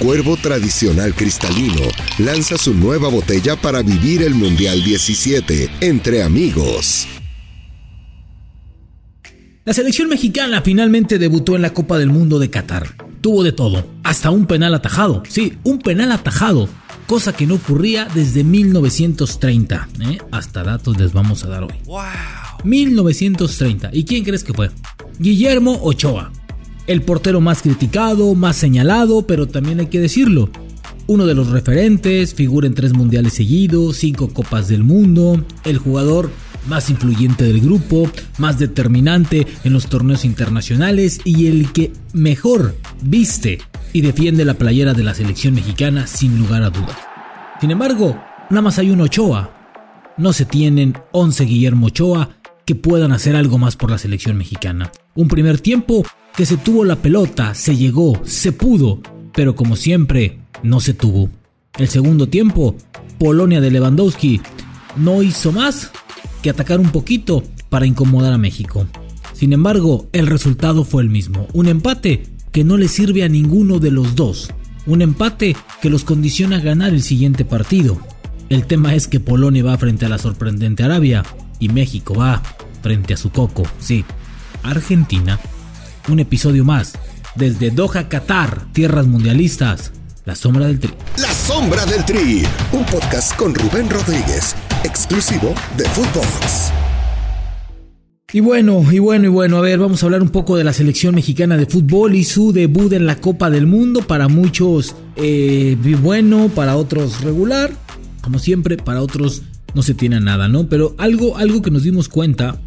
Cuervo tradicional cristalino lanza su nueva botella para vivir el Mundial 17 entre amigos. La selección mexicana finalmente debutó en la Copa del Mundo de Qatar. Tuvo de todo, hasta un penal atajado. Sí, un penal atajado, cosa que no ocurría desde 1930. Hasta datos les vamos a dar hoy. ¡Wow! 1930. ¿Y quién crees que fue? Guillermo Ochoa. El portero más criticado, más señalado, pero también hay que decirlo. Uno de los referentes, figura en 3 mundiales seguidos, 5 Copas del Mundo, el jugador más influyente del grupo, más determinante en los torneos internacionales y el que mejor viste y defiende la playera de la selección mexicana sin lugar a dudas. Sin embargo, nada más hay un Ochoa. No se tienen 11 Guillermo Ochoa que puedan hacer algo más por la selección mexicana. Un primer tiempo que se tuvo la pelota, se llegó, se pudo, pero como siempre, no se tuvo. El segundo tiempo, Polonia de Lewandowski no hizo más que atacar un poquito para incomodar a México. Sin embargo, el resultado fue el mismo. Un empate que no le sirve a ninguno de los dos. Un empate que los condiciona a ganar el siguiente partido. El tema es que Polonia va frente a la sorprendente Arabia y México va frente a su coco, sí, Argentina. Un episodio más desde Doha, Qatar, tierras mundialistas. La Sombra del Tri. La Sombra del Tri, un podcast con Rubén Rodríguez, exclusivo de Footbox. Y bueno, a ver, vamos a hablar un poco de la selección mexicana de fútbol y su debut en la Copa del Mundo. Para muchos bueno, para otros regular, como siempre, para otros no se tiene nada, ¿no? Pero algo que nos dimos cuenta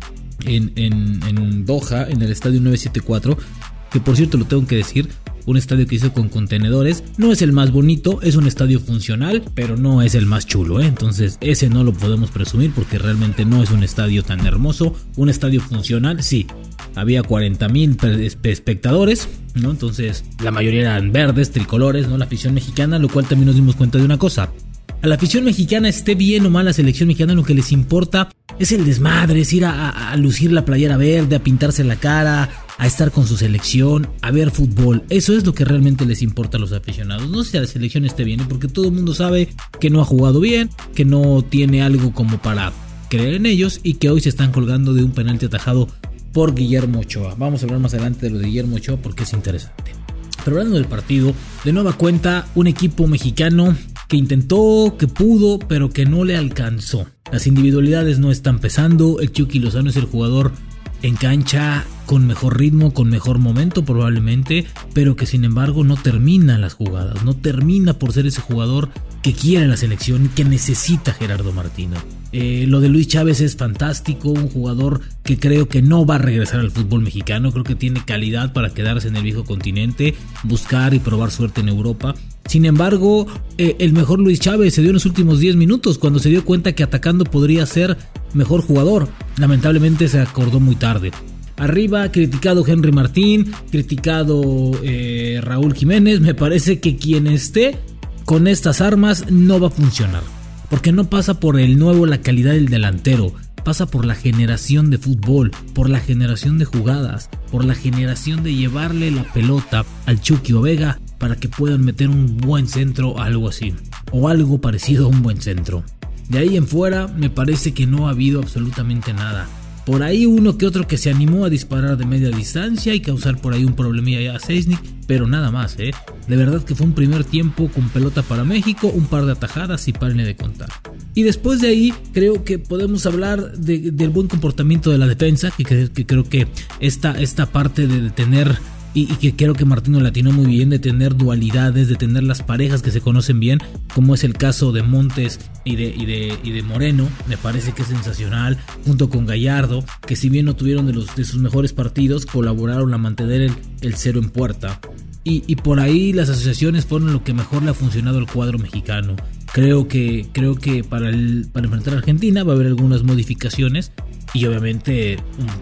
en Doha, en el estadio 974, que por cierto lo tengo que decir, un estadio que hizo con contenedores, no es el más bonito, es un estadio funcional, pero no es el más chulo, entonces ese no lo podemos presumir porque realmente no es un estadio tan hermoso. Un estadio funcional, sí, había 40,000 espectadores, ¿no? Entonces la mayoría eran verdes, tricolores, ¿no? La afición mexicana, lo cual también nos dimos cuenta de una cosa. A la afición mexicana, esté bien o mal la selección mexicana, lo que les importa es el desmadre, es ir a lucir la playera verde, a pintarse la cara, a estar con su selección, a ver fútbol. Eso es lo que realmente les importa a los aficionados. No sé si la selección esté bien, porque todo el mundo sabe que no ha jugado bien, que no tiene algo como para creer en ellos y que hoy se están colgando de un penalti atajado por Guillermo Ochoa. Vamos a hablar más adelante de lo de Guillermo Ochoa porque es interesante. Pero hablando del partido, de nueva cuenta, un equipo mexicano que intentó, que pudo, pero que no le alcanzó. Las individualidades no están pesando. El Chucky Lozano es el jugador en cancha con mejor ritmo, con mejor momento probablemente, pero que sin embargo no termina las jugadas, no termina por ser ese jugador que quiere la selección y que necesita Gerardo Martino. Lo de Luis Chávez es fantástico, un jugador que creo que no va a regresar al fútbol mexicano, creo que tiene calidad para quedarse en el viejo continente, buscar y probar suerte en Europa. Sin embargo, el mejor Luis Chávez se dio en los últimos 10 minutos cuando se dio cuenta que atacando podría ser mejor jugador. Lamentablemente se acordó muy tarde. Arriba, criticado Henry Martín, criticado Raúl Jiménez. Me parece que quien esté con estas armas no va a funcionar, porque no pasa por la calidad del delantero, pasa por la generación de fútbol, por la generación de jugadas, por la generación de llevarle la pelota al Chucky o Vega para que puedan meter un buen centro, algo así, o algo parecido a un buen centro. De ahí en fuera me parece que no ha habido absolutamente nada. Por ahí uno que otro que se animó a disparar de media distancia y causar por ahí un problemilla a Seisnik, pero nada más, De verdad que fue un primer tiempo con pelota para México, un par de atajadas y párenle de contar. Y después de ahí creo que podemos hablar del buen comportamiento de la defensa, que creo que esta parte de tener, y que creo que Martino latinó muy bien, de tener dualidades, de tener las parejas que se conocen bien, como es el caso de Montes y de Moreno. Me parece que es sensacional, junto con Gallardo, que si bien no tuvieron de sus mejores partidos, colaboraron a mantener el cero en puerta. Y por ahí las asociaciones fueron lo que mejor le ha funcionado al cuadro mexicano. Creo que para enfrentar a Argentina va a haber algunas modificaciones y obviamente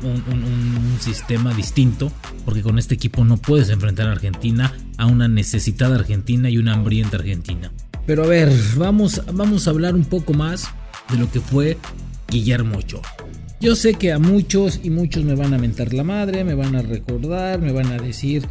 un sistema distinto, porque con este equipo no puedes enfrentar a Argentina, a una necesitada Argentina y una hambrienta Argentina. Pero a ver, vamos a hablar un poco más de lo que fue Guillermo Ochoa. Yo sé que a muchos me van a mentar la madre, me van a recordar, me van a decir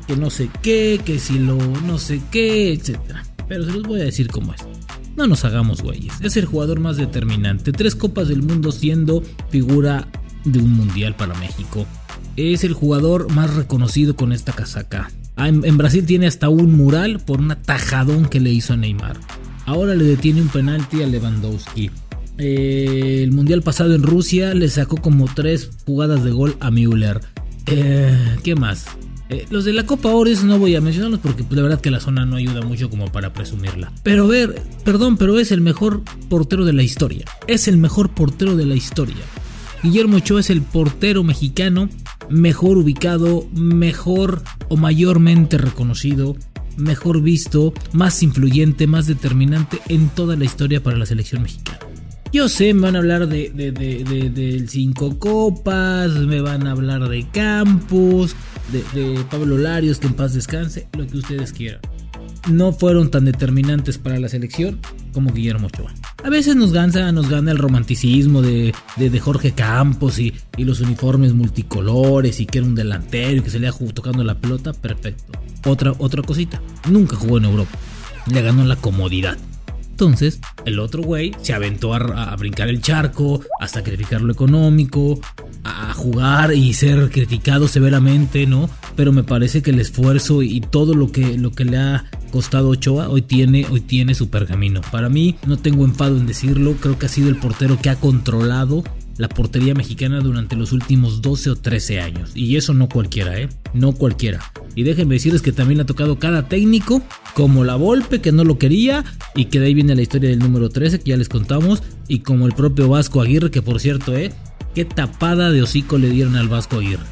que no sé qué, que si lo no sé qué, etcétera. Pero se los voy a decir cómo es. No nos hagamos güeyes. Es el jugador más determinante. 3 Copas del Mundo siendo figura de un mundial para México. Es el jugador más reconocido con esta casaca. En Brasil tiene hasta un mural por un atajadón que le hizo a Neymar. Ahora le detiene un penalti a Lewandowski. El mundial pasado en Rusia le sacó como 3 jugadas de gol a Müller. ¿Qué más? Los de la Copa Oro no voy a mencionarlos porque la verdad que la zona no ayuda mucho como para presumirla. Pero pero es el mejor portero de la historia. Es el mejor portero de la historia. Guillermo Ochoa es el portero mexicano mejor ubicado, mejor o mayormente reconocido, mejor visto, más influyente, más determinante en toda la historia para la selección mexicana. Yo sé, me van a hablar del 5 Copas, me van a hablar de Campos, de Pablo Larios, que en paz descanse, lo que ustedes quieran. No fueron tan determinantes para la selección como Guillermo Ochoa. A veces nos gana el romanticismo de Jorge Campos y los uniformes multicolores y que era un delantero y que salía tocando la pelota, perfecto. Otra cosita, nunca jugó en Europa, le ganó la comodidad. Entonces, el otro güey se aventó a brincar el charco, a sacrificar lo económico, a jugar y ser criticado severamente, ¿no? Pero me parece que el esfuerzo y todo lo que le ha costado Ochoa hoy tiene su pergamino. Para mí, no tengo enfado en decirlo, creo que ha sido el portero que ha controlado la portería mexicana durante los últimos 12 o 13 años. Y eso no cualquiera, no cualquiera. Y déjenme decirles que también le ha tocado cada técnico, como la Volpe, que no lo quería, y que de ahí viene la historia del número 13, que ya les contamos, y como el propio Vasco Aguirre, que por cierto, qué tapada de hocico le dieron al Vasco Aguirre.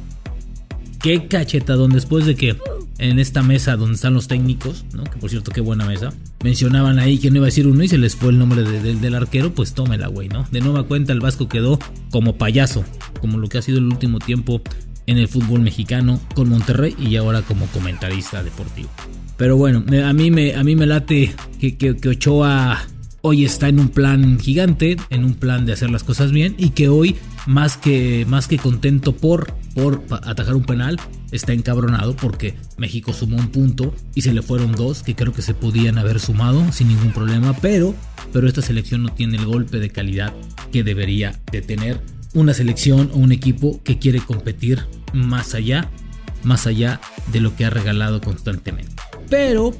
Qué cachetadón, después de que en esta mesa donde están los técnicos, ¿no? Que por cierto, qué buena mesa, mencionaban ahí que no iba a decir uno y se les fue el nombre del arquero, pues tómela, güey, ¿no? De nueva cuenta el Vasco quedó como payaso, como lo que ha sido el último tiempo en el fútbol mexicano con Monterrey y ahora como comentarista deportivo. Pero bueno, a mí me late que Ochoa hoy está en un plan gigante, en un plan de hacer las cosas bien, y que hoy más que contento por atajar un penal, está encabronado porque México sumó un punto y se le fueron 2 que creo que se podían haber sumado sin ningún problema, pero esta selección no tiene el golpe de calidad que debería de tener una selección o un equipo que quiere competir más allá de lo que ha regalado constantemente. Pero,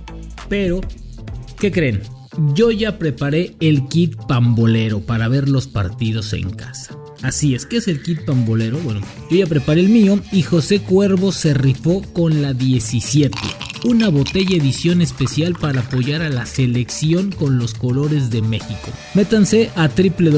¿qué creen? Yo ya preparé el kit pambolero para ver los partidos en casa. Así es, ¿qué es el kit pambolero? Bueno, yo ya preparé el mío y José Cuervo se rifó con la 17. Una botella edición especial para apoyar a la selección con los colores de México. Métanse a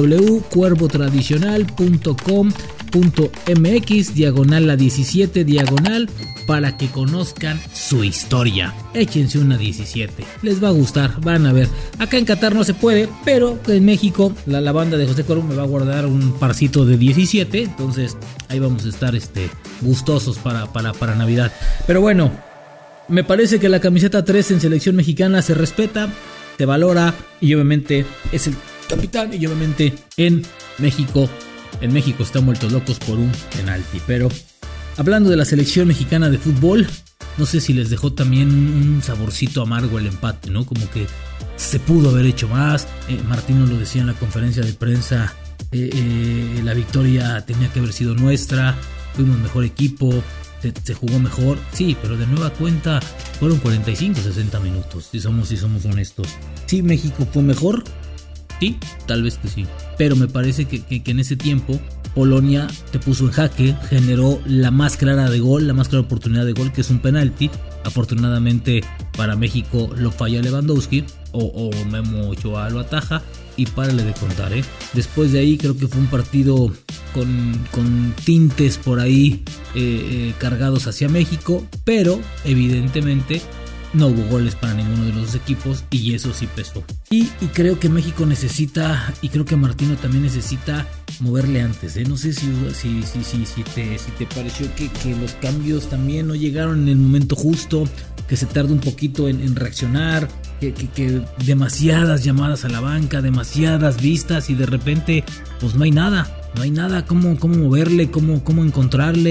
www.cuervotradicional.com.mx /la 17 para que conozcan su historia. Échense una 17, les va a gustar, van a ver. Acá en Qatar no se puede, pero en México la banda de José Cuervo me va a guardar un parcito de 17, entonces ahí vamos a estar gustosos para Navidad. Pero bueno, me parece que la camiseta 3 en selección mexicana se respeta, se valora y obviamente es el capitán, y obviamente en México están vueltos locos por un penalti. Pero hablando de la selección mexicana de fútbol, no sé si les dejó también un saborcito amargo el empate, ¿no? Como que se pudo haber hecho más. Martino lo decía en la conferencia de prensa, la victoria tenía que haber sido nuestra, fuimos mejor equipo, se jugó mejor, sí, pero de nueva cuenta fueron 45-60 minutos, si somos honestos. Sí, México fue mejor, sí, tal vez que sí, pero me parece que en ese tiempo Polonia te puso en jaque, generó la más clara oportunidad de gol, que es un penalti. Afortunadamente para México lo falla Lewandowski o Memo Ochoa lo ataja y párale de contar, Después de ahí creo que fue un partido con tintes por ahí cargados hacia México, pero evidentemente no hubo goles para ninguno de los dos equipos y eso sí pesó. Y creo que México necesita, y creo que Martino también necesita moverle antes, No sé si te pareció que los cambios también no llegaron en el momento justo, que se tarda un poquito en reaccionar, que demasiadas llamadas a la banca, demasiadas vistas y de repente pues no hay nada, cómo moverle, cómo encontrarle.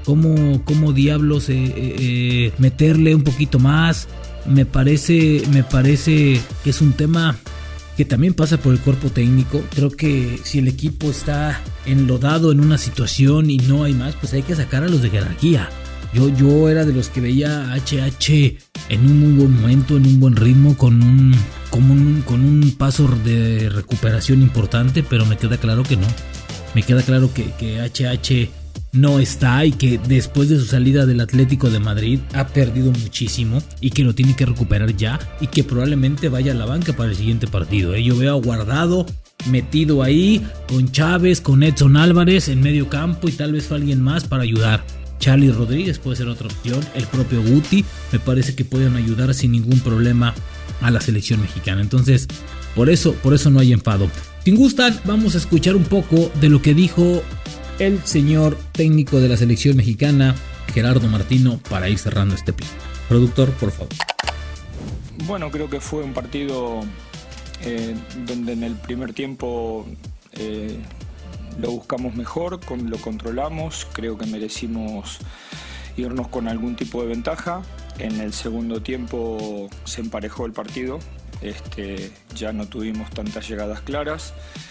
cómo diablos meterle un poquito más. Me parece que es un tema que también pasa por el cuerpo técnico. Creo que si el equipo está enlodado en una situación y no hay más, pues hay que sacar a los de jerarquía. Yo era de los que veía a HH en un muy buen momento, en un buen ritmo, con un paso de recuperación importante, pero me queda claro que no. Me queda claro que HH no está y que después de su salida del Atlético de Madrid ha perdido muchísimo y que lo tiene que recuperar ya y que probablemente vaya a la banca para el siguiente partido. Yo veo a Guardado metido ahí con Chávez, con Edson Álvarez en medio campo y tal vez alguien más para ayudar. Charlie Rodríguez puede ser otra opción, el propio Guti, me parece que pueden ayudar sin ningún problema a la selección mexicana. Entonces, por eso no hay enfado. Si gustan, vamos a escuchar un poco de lo que dijo el señor técnico de la selección mexicana, Gerardo Martino, para ir cerrando este plan. Productor, por favor. Bueno, creo que fue un partido donde en el primer tiempo lo buscamos mejor, lo controlamos, creo que merecimos irnos con algún tipo de ventaja. En el segundo tiempo se emparejó el partido, ya no tuvimos tantas llegadas claras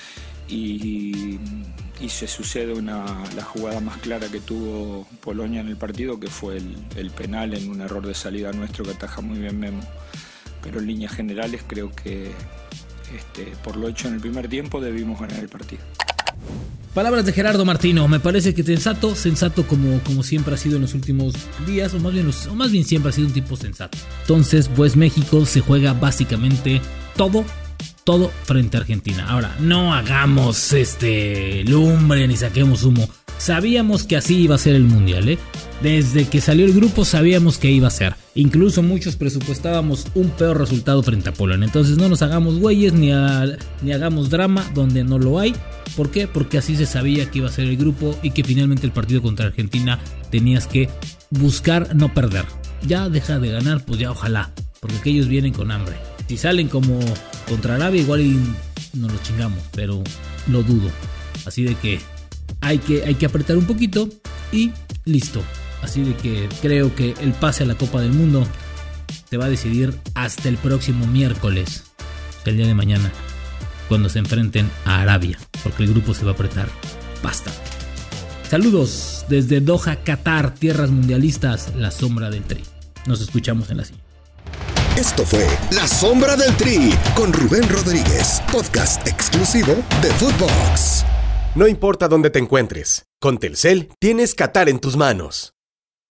y se sucede la jugada más clara que tuvo Polonia en el partido, que fue el penal en un error de salida nuestro que ataja muy bien Memo. Pero en líneas generales creo que por lo hecho en el primer tiempo debimos ganar el partido. Palabras de Gerardo Martino, me parece que sensato como siempre ha sido en los últimos días, o más bien siempre ha sido un tipo sensato. Entonces, pues México se juega básicamente todo frente a Argentina. Ahora, no hagamos lumbre ni saquemos humo. Sabíamos que así iba a ser el mundial, Desde que salió el grupo sabíamos que iba a ser. Incluso muchos presupuestábamos un peor resultado frente a Polonia. Entonces no nos hagamos güeyes ni hagamos drama donde no lo hay. ¿Por qué? Porque así se sabía que iba a ser el grupo y que finalmente el partido contra Argentina tenías que buscar no perder. Ya deja de ganar, pues ya ojalá, porque aquellos vienen con hambre. Si salen como contra Arabia igual y nos lo chingamos, pero lo dudo. Así de que hay que apretar un poquito y listo. Así de que creo que el pase a la Copa del Mundo se va a decidir hasta el próximo miércoles, el día de mañana, cuando se enfrenten a Arabia, porque el grupo se va a apretar bastante. Saludos desde Doha, Qatar, tierras mundialistas, La Sombra del Tri. Nos escuchamos en la siguiente. Esto fue La Sombra del Tri con Rubén Rodríguez, podcast exclusivo de Footbox. No importa dónde te encuentres, con Telcel tienes Qatar en tus manos.